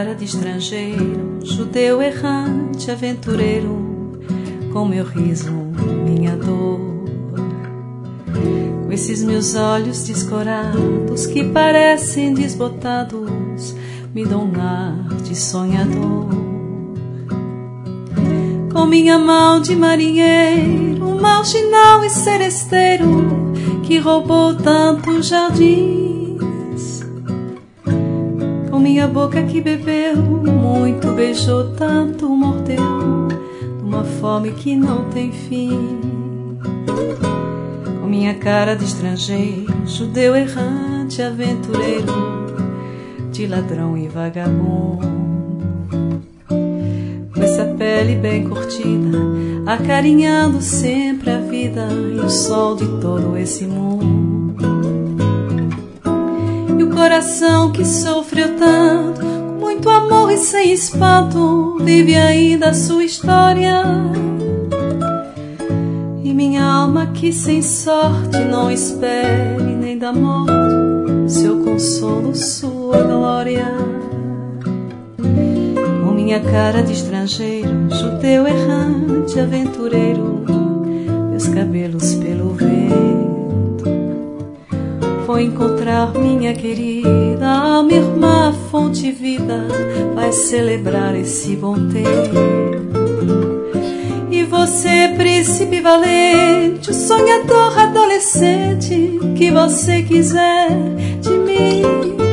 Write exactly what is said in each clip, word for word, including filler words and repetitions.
cara de estrangeiro, judeu errante, aventureiro, com meu riso, minha dor. Com esses meus olhos descorados que parecem desbotados, me dão um ar de sonhador. Com minha mão de marinheiro, marginal e seresteiro, que roubou tantos jardins. Com minha boca que bebeu muito, beijou tanto, mordeu, numa fome que não tem fim. Com minha cara de estrangeiro, judeu errante, aventureiro, de ladrão e vagabundo. Com essa pele bem curtida, acarinhando sempre a vida e o sol de todo esse mundo. E o coração que sofreu tanto, com muito amor e sem espanto, vive ainda a sua história. E minha alma que sem sorte não espere nem da morte seu consolo, sua glória. Com minha cara de estrangeiro, judeu errante, aventureiro, meus cabelos pelo vento, vou encontrar minha querida, alma irmã, a fonte vida, vai celebrar esse bom tempo. E você, príncipe valente, o sonhador adolescente, que você quiser de mim,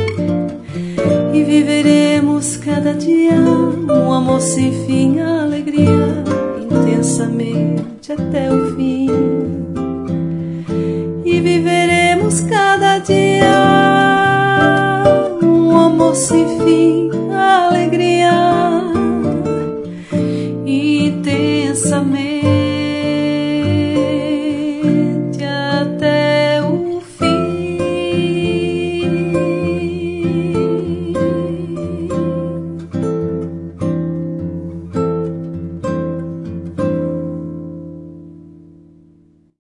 e viveremos cada dia um amor sem fim, a alegria intensamente até o fim. E viveremos cada dia um amor sem fim, a alegria